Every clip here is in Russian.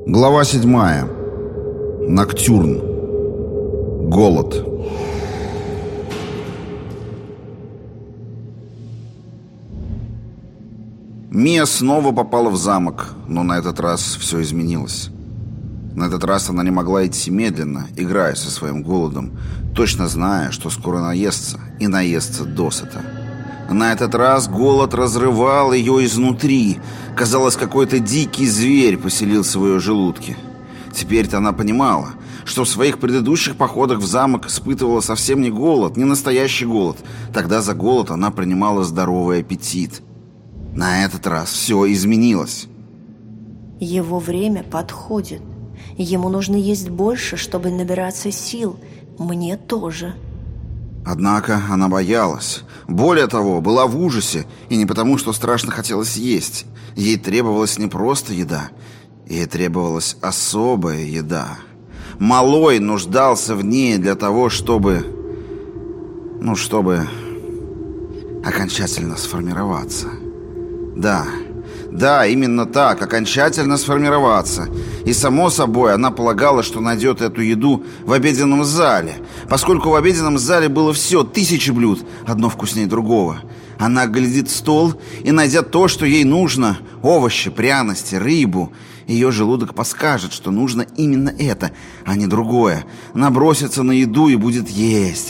Глава 7. Ноктюрн. Голод. Мия снова попала в замок, но на этот раз все изменилось. На этот раз она не могла идти медленно, играя со своим голодом, точно зная, что скоро наестся, и наестся досыта. На этот раз голод разрывал ее изнутри. Казалось, какой-то дикий зверь поселился в ее желудке. Теперь-то она понимала, что в своих предыдущих походах в замок испытывала совсем не голод, не настоящий голод. Тогда за голод она принимала здоровый аппетит. На этот раз все изменилось. Его время подходит. Ему нужно есть больше, чтобы набираться сил. Мне тоже. Однако она боялась. Более того, была в ужасе. И не потому, что страшно хотелось есть. Ей требовалась не просто еда. Ей требовалась особая еда. Малой нуждался в ней для того, чтобы окончательно сформироваться. Да, именно так, окончательно сформироваться. И, само собой, она полагала, что найдет эту еду в обеденном зале, поскольку в обеденном зале было все, 1000 блюд, одно вкуснее другого. Она оглядит стол и, найдя то, что ей нужно, овощи, пряности, рыбу, ее желудок подскажет, что нужно именно это, а не другое. Набросится на еду и будет есть.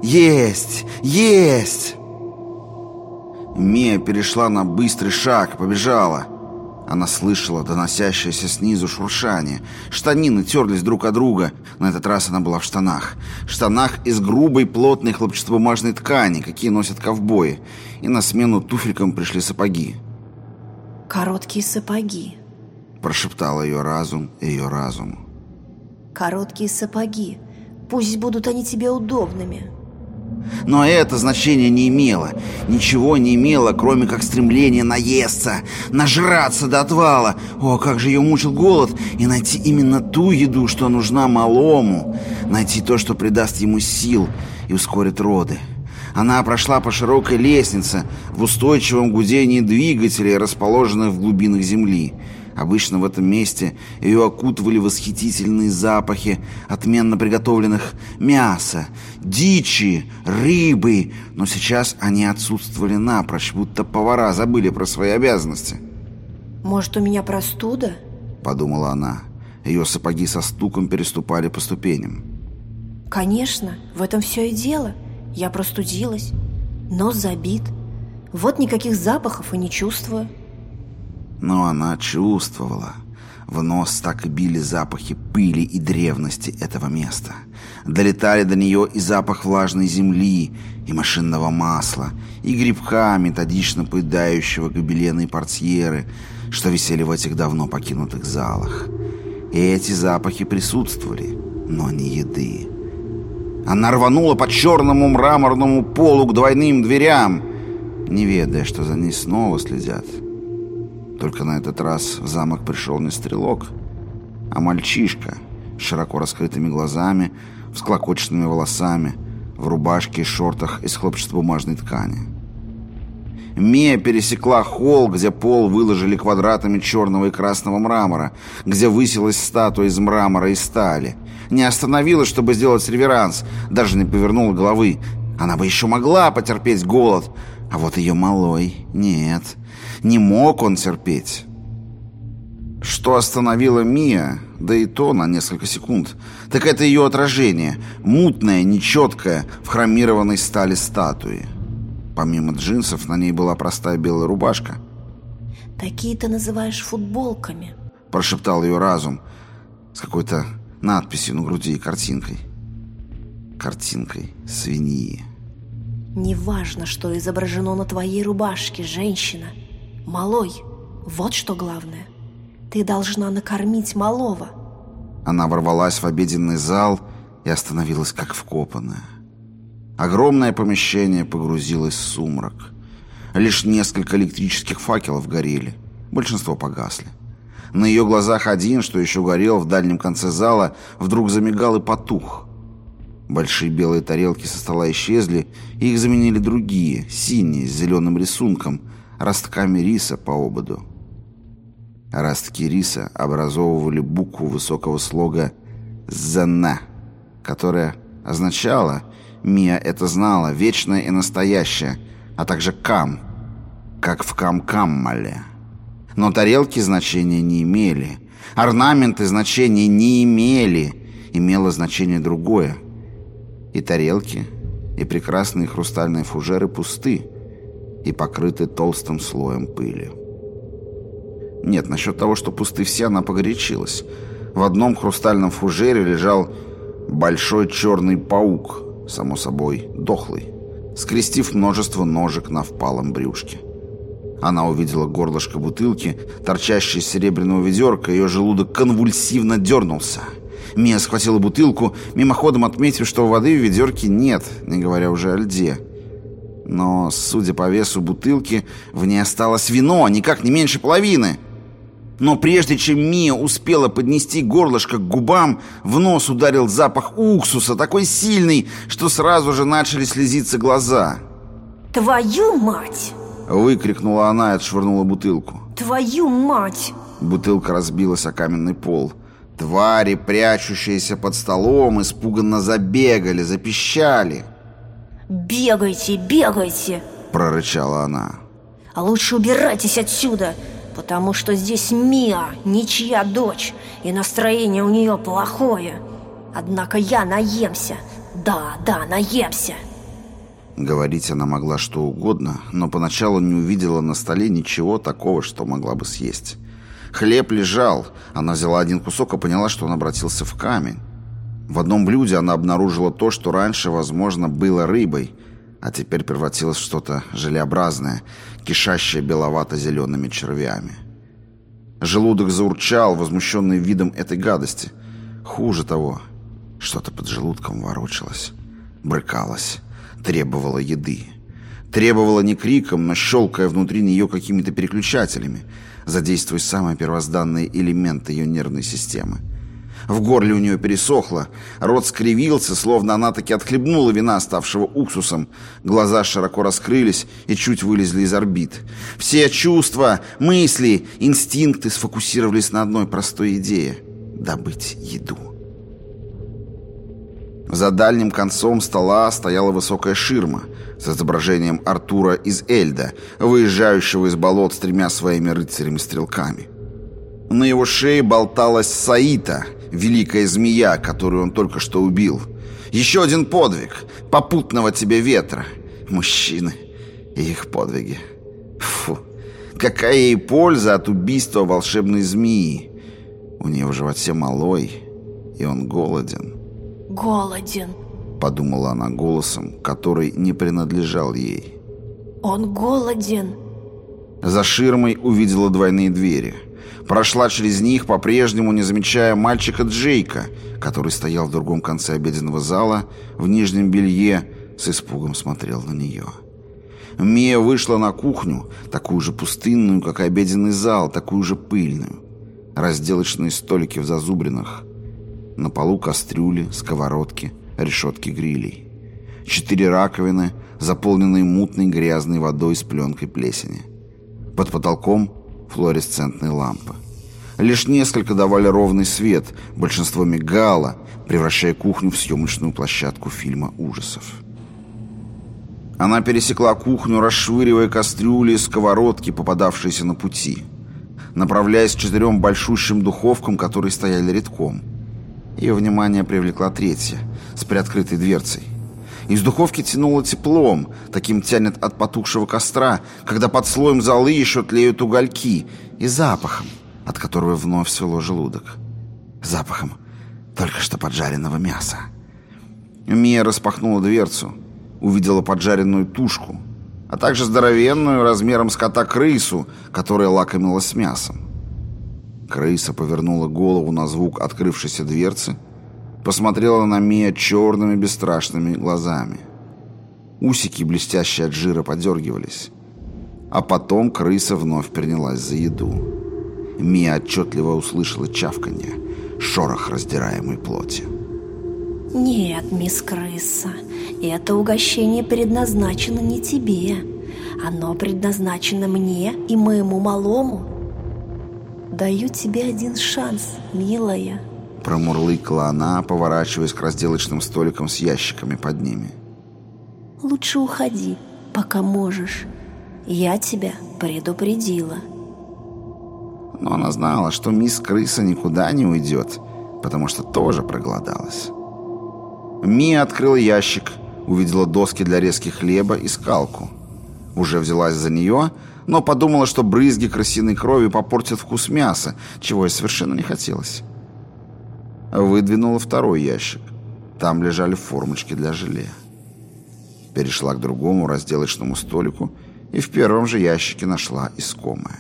Мия перешла на быстрый шаг, побежала. Она слышала доносящееся снизу шуршание. Штанины терлись друг от друга. На этот раз она была в штанах. Штанах из грубой плотной хлопчатобумажной ткани, какие носят ковбои. И на смену туфелькам пришли сапоги. «Короткие сапоги», — прошептал ее разум ее разуму. «Короткие сапоги. Пусть будут они тебе удобными». Но это значение не имело. Ничего не имело, кроме как стремления наесться, нажраться до отвала. О, как же ее мучил голод. И найти именно ту еду, что нужна малому. Найти то, что придаст ему сил и ускорит роды. Она прошла по широкой лестнице в устойчивом гудении двигателей, расположенных в глубинах земли. Обычно в этом месте ее окутывали восхитительные запахи отменно приготовленных мяса, дичи, рыбы, но сейчас они отсутствовали напрочь, будто повара забыли про свои обязанности. «Может, у меня простуда?» — подумала она. Ее сапоги со стуком переступали по ступеням. «Конечно, в этом все и дело. Я простудилась. Нос забит. Вот никаких запахов и не чувствую». Но она чувствовала. В нос так и били запахи пыли и древности этого места. Долетали до нее и запах влажной земли, и машинного масла, и грибка, методично поедающего гобелены и портьеры, что висели в этих давно покинутых залах. И эти запахи присутствовали, но не еды. Она рванула по черному мраморному полу к двойным дверям, не ведая, что за ней снова следят. Только на этот раз в замок пришел не стрелок, а мальчишка с широко раскрытыми глазами, всклокоченными волосами, в рубашке и шортах из хлопчатобумажной ткани. Мия пересекла холл, где пол выложили квадратами черного и красного мрамора, где высилась статуя из мрамора и стали. Не остановилась, чтобы сделать реверанс, даже не повернула головы. Она бы еще могла потерпеть голод, а вот ее малой нет. Не мог он терпеть. Что остановило Мия, да и то на несколько секунд, так это ее отражение, мутное, нечеткое, в хромированной стали статуи. Помимо джинсов на ней была простая белая рубашка. «Такие ты называешь футболками», — прошептал ее разум с какой-то надписью на груди и картинкой. Картинкой свиньи. «Неважно, что изображено на твоей рубашке, женщина. Малой, вот что главное. Ты должна накормить малого». Она ворвалась в обеденный зал и остановилась как вкопанная. Огромное помещение погрузилось в сумрак. Лишь несколько электрических факелов горели. Большинство погасли. На ее глазах один, что еще горел в дальнем конце зала, вдруг замигал и потух. Большие белые тарелки со стола исчезли, и их заменили другие, синие, с зеленым рисунком, ростками риса по ободу. Ростки риса образовывали букву высокого слога «ЗН», которая означала, Мия это знала, вечное и настоящее, а также «кам», как в Кам-Каммале. Но тарелки значения не имели, орнаменты значения не имели, имело значение другое. И тарелки, и прекрасные хрустальные фужеры пусты и покрыты толстым слоем пыли. Нет, насчет того, что пусты все, она погорячилась. В одном хрустальном фужере лежал большой черный паук, само собой, дохлый, скрестив множество ножек на впалом брюшке. Она увидела горлышко бутылки, торчащее из серебряного ведерка, ее желудок конвульсивно дернулся. Мия схватила бутылку, мимоходом отметив, что воды в ведерке нет, не говоря уже о льде. Но, судя по весу бутылки, в ней осталось вино, никак не меньше половины. Но прежде чем Мия успела поднести горлышко к губам, в нос ударил запах уксуса, такой сильный, что сразу же начали слезиться глаза. «Твою мать!» — выкрикнула она и отшвырнула бутылку. «Твою мать!» Бутылка разбилась о каменный пол. Твари, прячущиеся под столом, испуганно забегали, запищали. «Бегайте, бегайте!» — прорычала она. «А лучше убирайтесь отсюда, потому что здесь Мия, ничья дочь, и настроение у нее плохое. Однако я наемся, да, наемся!» Говорить она могла что угодно, но поначалу не увидела на столе ничего такого, что могла бы съесть. Хлеб лежал. Она взяла один кусок и поняла, что он обратился в камень. В одном блюде она обнаружила то, что раньше, возможно, было рыбой, а теперь превратилось в что-то желеобразное, кишащее беловато-зелеными червями. Желудок заурчал, возмущенный видом этой гадости. Хуже того, что-то под желудком ворочалось, брыкалось, требовало еды. Требовало не криком, но щелкая внутри нее какими-то переключателями, задействуя самые первозданные элементы ее нервной системы. В горле у нее пересохло, рот скривился, словно она таки отхлебнула вина, ставшего уксусом. Глаза широко раскрылись и чуть вылезли из орбит. Все чувства, мысли, инстинкты сфокусировались на одной простой идее — добыть еду. За дальним концом стола стояла высокая ширма с изображением Артура из Эльда, выезжающего из болот с 3 своими рыцарями-стрелками. На его шее болталась Саита, великая змея, которую он только что убил. Еще один подвиг попутного тебе ветра. Мужчины и их подвиги. Фу, какая ей польза от убийства волшебной змеи? У нее в животе малой, и он голоден. «Голоден», — подумала она голосом, который не принадлежал ей. «Он голоден». За ширмой увидела двойные двери. Прошла через них, по-прежнему не замечая мальчика Джейка, который стоял в другом конце обеденного зала, в нижнем белье, с испугом смотрел на нее. Мия вышла на кухню, такую же пустынную, как и обеденный зал, такую же пыльную. Разделочные столики в зазубринах. На полу кастрюли, сковородки, решетки грилей. 4 раковины, заполненные мутной грязной водой с пленкой плесени. Под потолком флуоресцентные лампы. Лишь несколько давали ровный свет, большинство мигало, превращая кухню в съемочную площадку фильма ужасов. Она пересекла кухню, расшвыривая кастрюли и сковородки, попадавшиеся на пути, направляясь к 4 большущим духовкам, которые стояли рядком. Ее внимание привлекла 3-я, с приоткрытой дверцей. Из духовки тянуло теплом, таким тянет от потухшего костра, когда под слоем золы еще тлеют угольки, и запахом, от которого вновь свело желудок. Запахом только что поджаренного мяса. Мия распахнула дверцу, увидела поджаренную тушку, а также здоровенную размером с кота крысу, которая лакомилась мясом. Крыса повернула голову на звук открывшейся дверцы, посмотрела на Мия черными бесстрашными глазами. Усики, блестящие от жира, подергивались. А потом крыса вновь принялась за еду. Мия отчетливо услышала чавканье, шорох раздираемой плоти. «Нет, мисс Крыса, это угощение предназначено не тебе. Оно предназначено мне и моему малому». «Даю тебе один шанс, милая», — промурлыкала она, поворачиваясь к разделочным столикам с ящиками под ними. «Лучше уходи, пока можешь. Я тебя предупредила». Но она знала, что мисс Крыса никуда не уйдет, потому что тоже проголодалась. Мия открыла ящик, увидела доски для резки хлеба и скалку. Уже взялась за нее, но подумала, что брызги крысиной крови попортят вкус мяса, чего ей совершенно не хотелось. Выдвинула второй ящик. Там лежали формочки для желе. Перешла к другому разделочному столику и в первом же ящике нашла искомое.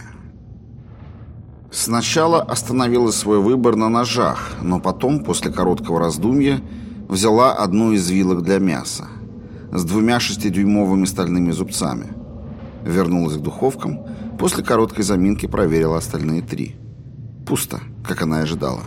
Сначала остановила свой выбор на ножах, но потом, после короткого раздумья, взяла одну из вилок для мяса с 2 6-дюймовыми стальными зубцами. Вернулась к духовкам, после короткой заминки проверила остальные 3. Пусто, как она и ожидала.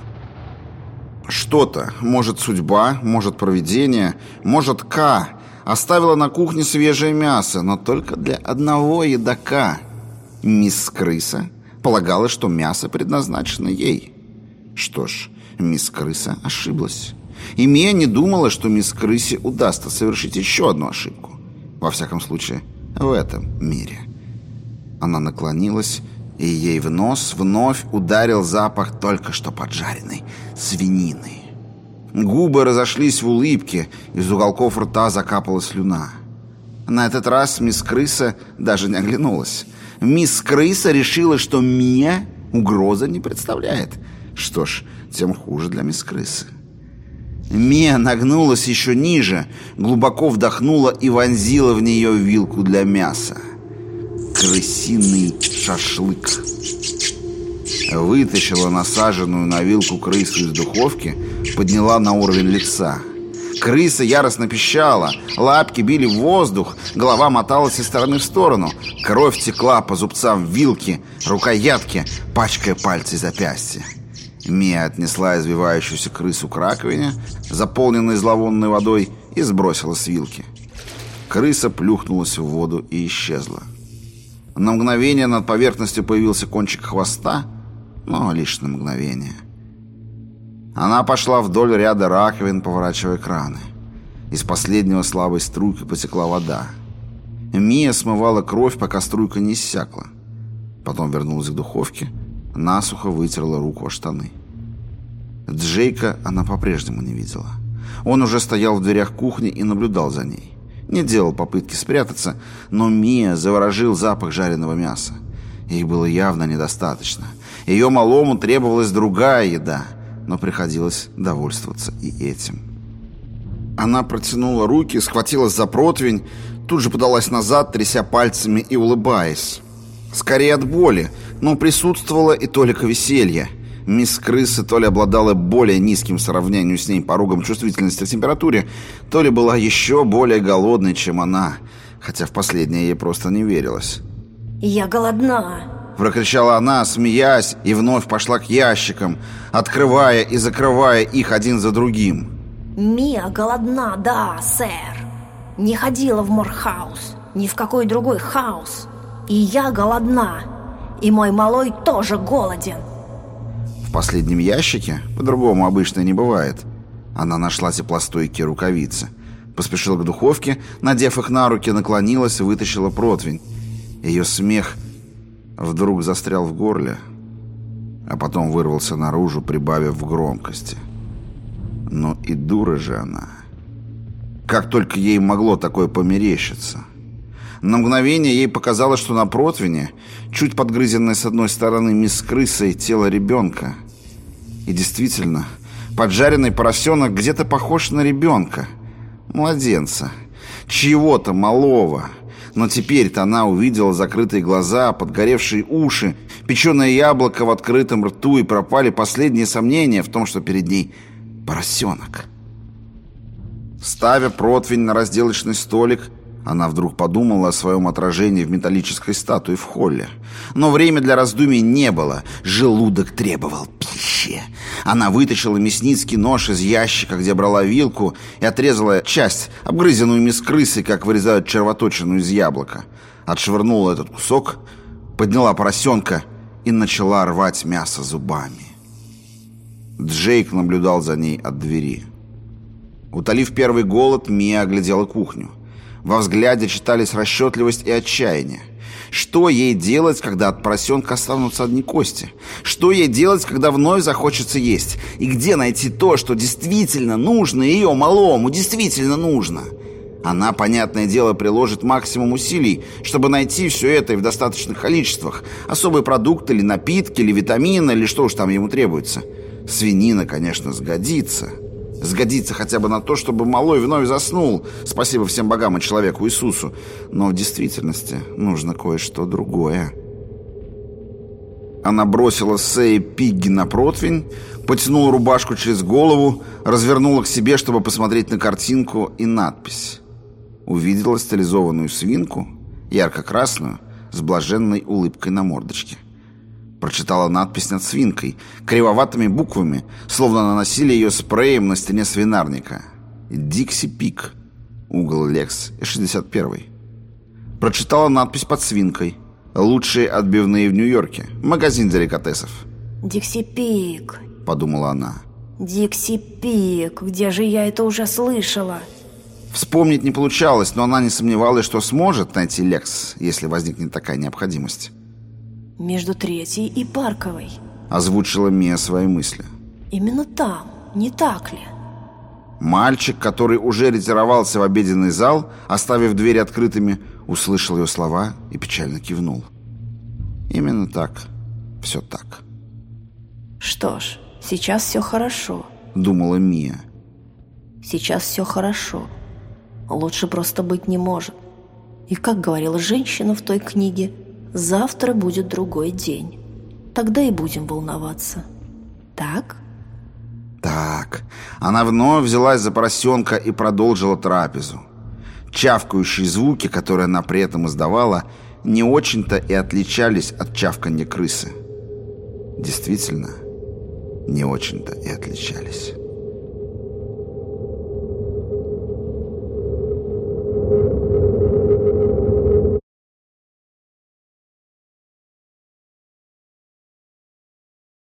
Что-то, может судьба, может провидение, может К, оставила на кухне свежее мясо, но только для одного едока. Мисс Крыса полагала, что мясо предназначено ей. Что ж, мисс Крыса ошиблась. И Мия не думала, что мисс Крысе удастся совершить еще одну ошибку. Во всяком случае, в этом мире. Она наклонилась, и ей в нос вновь ударил запах только что поджаренной свинины. Губы разошлись в улыбке, из уголков рта закапала слюна. На этот раз мисс Крыса даже не оглянулась. Мисс Крыса решила, что Мия угрозы не представляет. Что ж, тем хуже для мисс Крысы. Мия нагнулась еще ниже, глубоко вдохнула и вонзила в нее вилку для мяса. Крысиный шашлык. Вытащила насаженную на вилку крысу из духовки, подняла на уровень лица. Крыса яростно пищала, лапки били в воздух, голова моталась из стороны в сторону, кровь текла по зубцам вилки, рукоятки, пачкая пальцы и запястья. Мия отнесла извивающуюся крысу к раковине, заполненной зловонной водой, и сбросила с вилки. Крыса плюхнулась в воду и исчезла. На мгновение над поверхностью появился кончик хвоста, но лишь на мгновение. Она пошла вдоль ряда раковин, поворачивая краны. Из последнего слабой струйкой потекла вода. Мия смывала кровь, пока струйка не иссякла. Потом вернулась к духовке, насухо вытерла руку о штаны. Джейка она по-прежнему не видела. Он уже стоял в дверях кухни и наблюдал за ней. Не делал попытки спрятаться, но Мия заворожил запах жареного мяса. Их было явно недостаточно. Ее малому требовалась другая еда, но приходилось довольствоваться и этим. Она протянула руки, схватилась за противень, тут же подалась назад, тряся пальцами и улыбаясь. Скорее от боли, но присутствовало и толика веселья. Мисс Крыса то ли обладала более низким в сравнении с ней порогом чувствительности к температуре, то ли была еще более голодной, чем она, хотя в последнее ей просто не верилось. «Я голодна!» — прокричала она, смеясь, и вновь пошла к ящикам, открывая и закрывая их один за другим. «Мия голодна, да, сэр. Не ходила в Морхаус, ни в какой другой хаус. И я голодна, и мой малой тоже голоден». В последнем ящике, по-другому обычно не бывает, она нашла теплостойкие рукавицы. Поспешила к духовке, надев их на руки, наклонилась и вытащила противень. Ее смех вдруг застрял в горле, а потом вырвался наружу, прибавив в громкости. Но и дура же она. Как только ей могло такое померещиться. На мгновение ей показалось, что на противне, чуть подгрызенное с одной стороны мисс Крысой, тело ребенка. И действительно, поджаренный поросенок где-то похож на ребенка. Младенца. Чьего-то малого. Но теперь-то она увидела закрытые глаза, подгоревшие уши, печеное яблоко в открытом рту, и пропали последние сомнения в том, что перед ней поросенок. Ставя противень на разделочный столик, она вдруг подумала о своем отражении в металлической статуе в холле. Но времени для раздумий не было. Желудок требовал пищи. Она вытащила мясницкий нож из ящика, где брала вилку, и отрезала часть, обгрызенную мисс Крысой, как вырезают червоточину из яблока. Отшвырнула этот кусок, подняла поросенка и начала рвать мясо зубами. Джейк наблюдал за ней от двери. Утолив первый голод, Мия оглядела кухню. Во взгляде читались расчетливость и отчаяние. Что ей делать, когда от поросенка останутся одни кости? Что ей делать, когда вновь захочется есть? И где найти то, что действительно нужно ее малому, действительно нужно? Она, понятное дело, приложит максимум усилий, чтобы найти все это и в достаточных количествах. Особый продукт или напитки, или витамины, или что уж там ему требуется. Свинина, конечно, сгодится. Сгодится хотя бы на то, чтобы малой вновь заснул. Спасибо всем богам и человеку Иисусу. Но в действительности нужно кое-что другое. Она бросила Сэй Пигги на противень, потянула рубашку через голову, развернула к себе, чтобы посмотреть на картинку и надпись. Увидела стилизованную свинку, ярко-красную, с блаженной улыбкой на мордочке. Прочитала надпись над свинкой, кривоватыми буквами, словно наносили ее спреем на стене свинарника. «Дикси Пик», угол Лекс, 61. Прочитала надпись под свинкой. «Лучшие отбивные в Нью-Йорке. Магазин деликатесов». «Дикси Пик», — подумала она. «Дикси Пик, где же я это уже слышала?» Вспомнить не получалось, но она не сомневалась, что сможет найти Лекс, если возникнет такая необходимость. «Между Третьей и Парковой», — озвучила Мия свои мысли. «Именно там, не так ли?» Мальчик, который уже ретировался в обеденный зал, оставив двери открытыми, услышал ее слова и печально кивнул. Именно так. Все так. «Что ж, сейчас все хорошо», — думала Мия. «Сейчас все хорошо. Лучше просто быть не может. И, как говорила женщина в той книге, завтра будет другой день. Тогда и будем волноваться. Так?» Так. Она вновь взялась за поросенка и продолжила трапезу. Чавкающие звуки, которые она при этом издавала, не очень-то и отличались от чавканья крысы. Действительно, не очень-то и отличались.